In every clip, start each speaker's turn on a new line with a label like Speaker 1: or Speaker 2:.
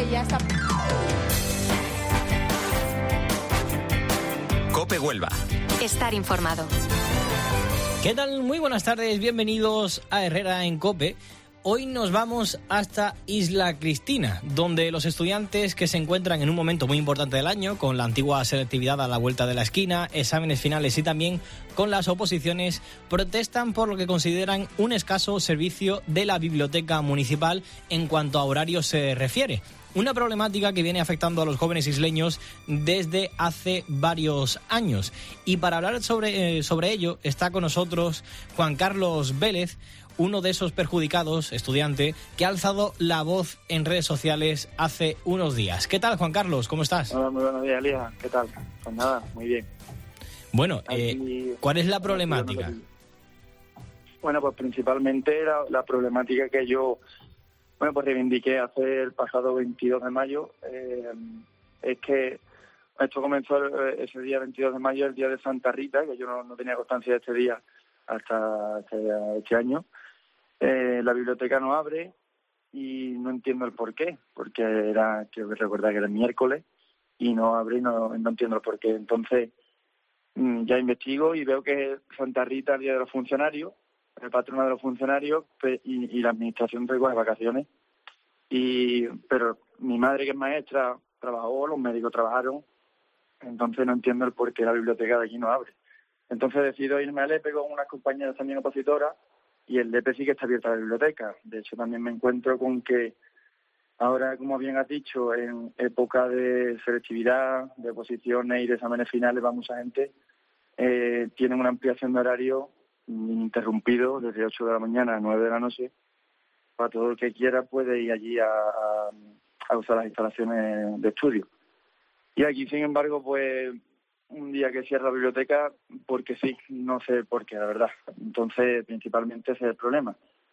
Speaker 1: ya está.
Speaker 2: COPE Huelva.
Speaker 3: Estar informado.
Speaker 4: ¿Qué tal? Muy buenas tardes, bienvenidos a Herrera en COPE. Hoy nos vamos hasta Isla Cristina, donde los estudiantes que se encuentran en un momento muy importante del año, con la antigua selectividad a la vuelta de la esquina, exámenes finales y también con las oposiciones, protestan por lo que consideran un escaso servicio de la biblioteca municipal en cuanto a horario se refiere. Una problemática que viene afectando a los jóvenes isleños desde hace varios años. Y para hablar sobre ello está con nosotros Juan Carlos Vélez, uno de esos perjudicados, estudiante, que ha alzado la voz en redes sociales hace unos días. ¿Qué tal, Juan Carlos? ¿Cómo estás?
Speaker 5: Hola, muy buenos días, Elías. ¿Qué tal? Pues nada, muy bien.
Speaker 4: Bueno, ¿cuál es la problemática?
Speaker 5: Bueno, pues principalmente la problemática que yo pues reivindiqué hace el pasado 22 de mayo es que esto comenzó ese día 22 de mayo, el día de Santa Rita, que yo no tenía constancia de este día hasta este año. La biblioteca no abre y no entiendo el porqué, porque quiero recordar que era el miércoles y no abre y no entiendo el porqué. Entonces ya investigo y veo que Santa Rita, el día de los funcionarios, el patrono de los funcionarios y la administración recoge vacaciones. Pero mi madre, que es maestra, trabajó, los médicos trabajaron, entonces no entiendo el porqué la biblioteca de aquí no abre. Entonces decido irme al EPE con unas compañeras también opositoras y el EPE sí que está abierta la biblioteca. De hecho, también me encuentro con que ahora, como bien has dicho, en época de selectividad, de oposiciones y de exámenes finales, va mucha gente. Tienen una ampliación de horario ininterrumpido desde 8 de la mañana a 9 de la noche. Para todo el que quiera puede ir allí a usar las instalaciones de estudio. Y aquí, sin embargo, pues un día que cierra la biblioteca, porque sí, no sé por qué, la verdad. Entonces, principalmente ese es el problema.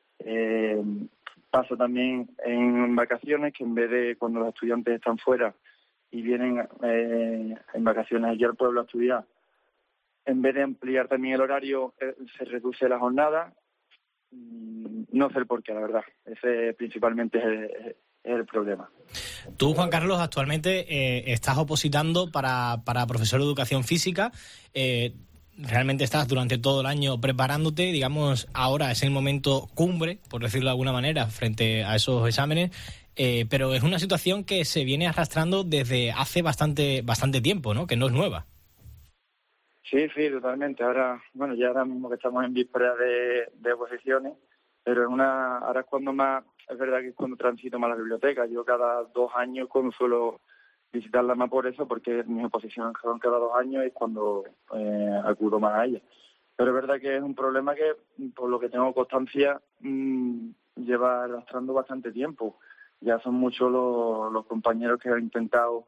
Speaker 5: Paso también en vacaciones, que en vez de cuando los estudiantes están fuera y vienen en vacaciones aquí al pueblo a estudiar, en vez de ampliar también el horario, se reduce la jornada. No sé el porqué, la verdad. Ese principalmente es el problema.
Speaker 4: Tú, Juan Carlos, actualmente estás opositando para profesor de educación física. Realmente estás durante todo el año preparándote. Digamos, ahora es el momento cumbre, por decirlo de alguna manera, frente a esos exámenes. Pero es una situación que se viene arrastrando desde hace bastante tiempo, ¿no? Que no es nueva.
Speaker 5: Sí, totalmente. Ahora mismo que estamos en vísperas de oposiciones, pero ahora es cuando más, es verdad que es cuando transito más la biblioteca. Yo cada 2 años suelo visitarla más por eso, porque mis oposiciones son cada 2 años y es cuando acudo más a ellas. Pero es verdad que es un problema que, por lo que tengo constancia, lleva arrastrando bastante tiempo. Ya son muchos los compañeros que han intentado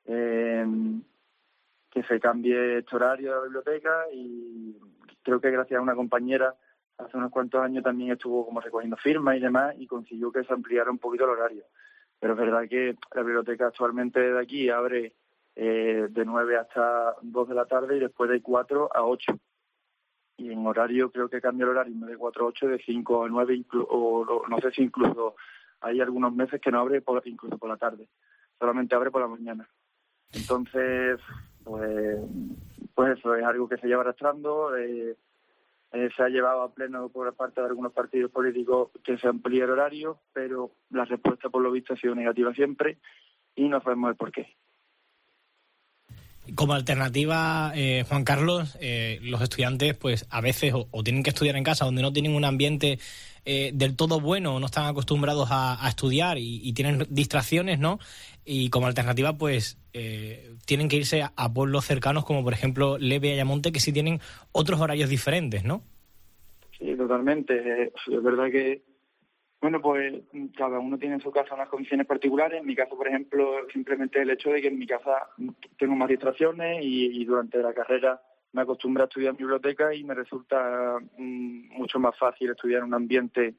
Speaker 5: que se cambie este horario de la biblioteca, y creo que gracias a una compañera hace unos cuantos años también estuvo como recogiendo firmas y demás y consiguió que se ampliara un poquito el horario. Pero es verdad que la biblioteca actualmente de aquí abre de 9 hasta 2 de la tarde y después de 4 a 8. Y en horario creo que cambia el horario de 4 a 8, de 5 a 9, o no sé si incluso hay algunos meses que no abre incluso por la tarde, solamente abre por la mañana. Entonces, pues eso es algo que se lleva arrastrando. Se ha llevado a pleno por parte de algunos partidos políticos que se amplíe el horario, pero la respuesta por lo visto ha sido negativa siempre y no sabemos el porqué.
Speaker 4: Como alternativa, Juan Carlos, los estudiantes pues a veces o tienen que estudiar en casa donde no tienen un ambiente del todo bueno, o no están acostumbrados a estudiar y tienen distracciones, ¿no? Y como alternativa pues tienen que irse a pueblos cercanos como por ejemplo Leve y Ayamonte, que sí tienen otros horarios diferentes, ¿no? Sí,
Speaker 5: totalmente. Es verdad que bueno, pues cada uno tiene en su casa unas condiciones particulares. En mi caso, por ejemplo, simplemente el hecho de que en mi casa tengo más distracciones y durante la carrera me acostumbré a estudiar en biblioteca y me resulta mucho más fácil estudiar en un ambiente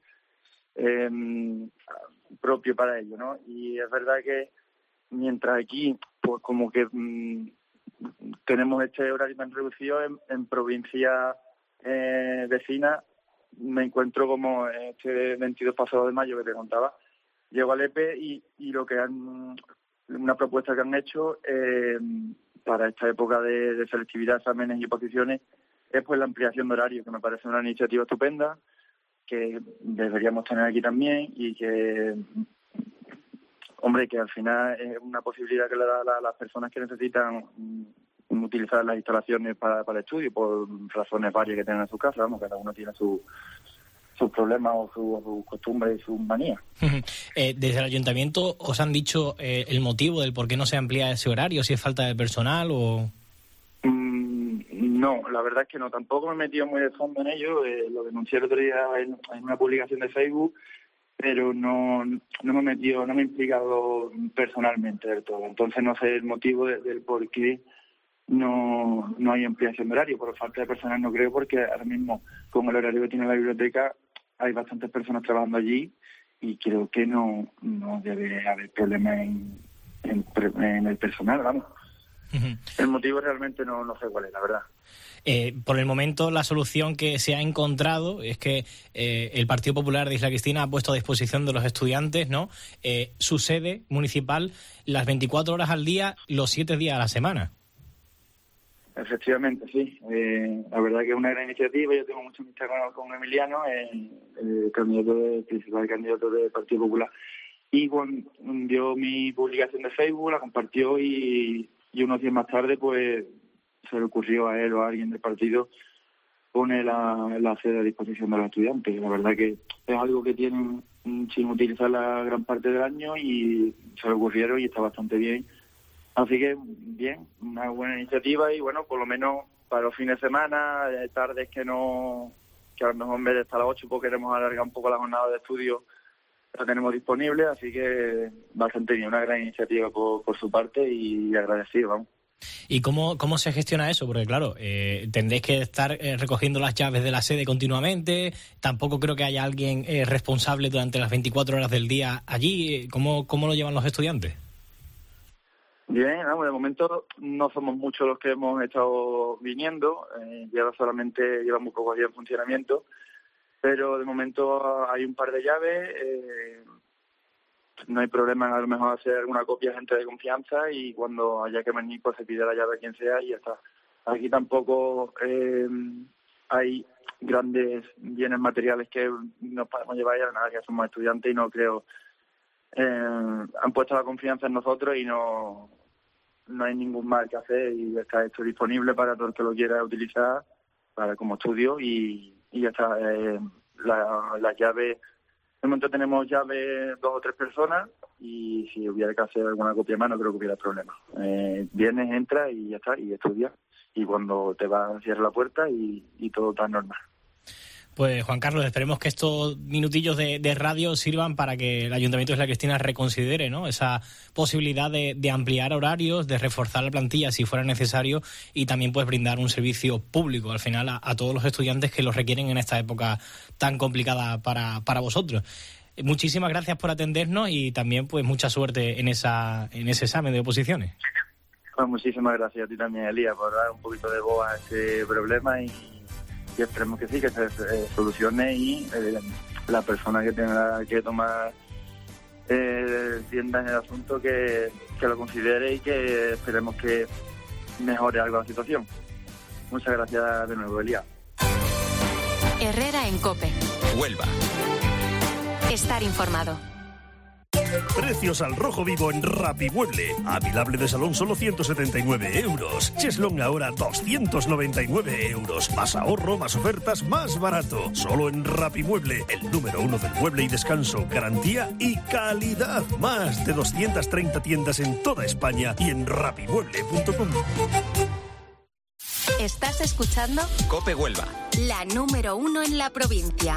Speaker 5: propio para ello, ¿no? Y es verdad que mientras aquí, pues como que tenemos este horario tan reducido en provincias vecinas, me encuentro como este 22 pasado de mayo que te contaba, llego al EPE y lo que una propuesta que han hecho para esta época de selectividad, exámenes y oposiciones es pues la ampliación de horario, que me parece una iniciativa estupenda, que deberíamos tener aquí también y que, hombre, que al final es una posibilidad que le da a las personas que necesitan utilizar las instalaciones para el estudio por razones varias que tienen en su casa. Vamos, cada uno tiene sus problemas o sus costumbres y sus manías.
Speaker 4: Desde el ayuntamiento os han dicho el motivo del por qué no se amplía ese horario, si es falta de personal o...
Speaker 5: No, la verdad es que no. Tampoco me he metido muy de fondo en ello. Lo denuncié el otro día en una publicación de Facebook, pero no me he metido, no me he implicado personalmente del todo. Entonces no sé el motivo del por qué no hay ampliación de horario. Por falta de personal no creo, porque ahora mismo con el horario que tiene la biblioteca hay bastantes personas trabajando allí y creo que no debe haber problema en el personal, vamos. El motivo realmente no sé cuál es, la verdad.
Speaker 4: Por el momento la solución que se ha encontrado es que el Partido Popular de Isla Cristina ha puesto a disposición de los estudiantes, ¿no?, su sede municipal las 24 horas al día, los 7 días a la semana.
Speaker 5: Efectivamente, sí. La verdad que es una gran iniciativa. Yo tengo mucha amistad con Emiliano, el principal candidato del Partido Popular. Y bueno, vio mi publicación de Facebook, la compartió y unos días más tarde pues se le ocurrió a él o a alguien del partido poner la sede a disposición de los estudiantes. La verdad que es algo que tienen sin utilizar la gran parte del año y se le ocurrieron y está bastante bien. Así que bien, una buena iniciativa y bueno, por lo menos para los fines de semana, tardes que a lo mejor en vez de estar a las 8 pues queremos alargar un poco la jornada de estudio, la tenemos disponible, así que bastante bien, una gran iniciativa por su parte y agradecido, vamos.
Speaker 4: ¿Y cómo se gestiona eso? Porque claro, tendréis que estar recogiendo las llaves de la sede continuamente, tampoco creo que haya alguien responsable durante las 24 horas del día allí. ¿Cómo lo llevan los estudiantes?
Speaker 5: Bien, vamos, de momento no somos muchos los que hemos estado viniendo, lleva muy pocos días en funcionamiento, pero de momento hay un par de llaves, no hay problema en a lo mejor hacer alguna copia a gente de confianza y cuando haya que venir pues se pide la llave a quien sea y ya está. Aquí tampoco hay grandes bienes materiales que nos podemos llevar ya, nada, que somos estudiantes y no creo... han puesto la confianza en nosotros y no hay ningún mal que hacer y está esto disponible para todo el que lo quiera utilizar para como estudio y ya está. Las llaves, de momento tenemos llaves 2 o 3 personas y si hubiera que hacer alguna copia más no creo que hubiera problema. Vienes, entras y ya está, y estudias y cuando te vas cierras la puerta y todo está normal.
Speaker 4: Pues Juan Carlos, esperemos que estos minutillos de radio sirvan para que el Ayuntamiento de Isla Cristina reconsidere, ¿no?, esa posibilidad de ampliar horarios, de reforzar la plantilla si fuera necesario y también pues brindar un servicio público al final a todos los estudiantes que los requieren en esta época tan complicada para vosotros. Muchísimas gracias por atendernos y también pues mucha suerte en ese examen de oposiciones.
Speaker 5: Pues muchísimas gracias a ti también, Elías, por dar un poquito de voz a este problema y esperemos que sí, que se solucione y la persona que tenga que tomar riendas en el asunto que lo considere y que esperemos que mejore algo la situación. Muchas gracias de nuevo, Elías.
Speaker 1: Herrera en COPE.
Speaker 2: Huelva.
Speaker 1: Estar informado.
Speaker 3: Precios al rojo vivo en Rapimueble. Avilable de salón solo 179 euros. Cheslong ahora 299 euros. Más ahorro, más ofertas, más barato. Solo en Rapimueble, el número 1 del mueble y descanso. Garantía y calidad. Más de 230 tiendas en toda España y en rapimueble.com.
Speaker 1: ¿Estás escuchando?
Speaker 2: COPE Huelva.
Speaker 1: La número 1 en la provincia.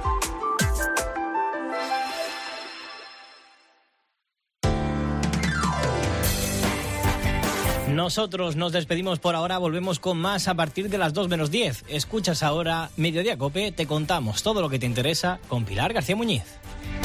Speaker 4: Nosotros nos despedimos por ahora, volvemos con más a partir de las 2 menos 10. Escuchas ahora Mediodía COPE, te contamos todo lo que te interesa con Pilar García Muñiz.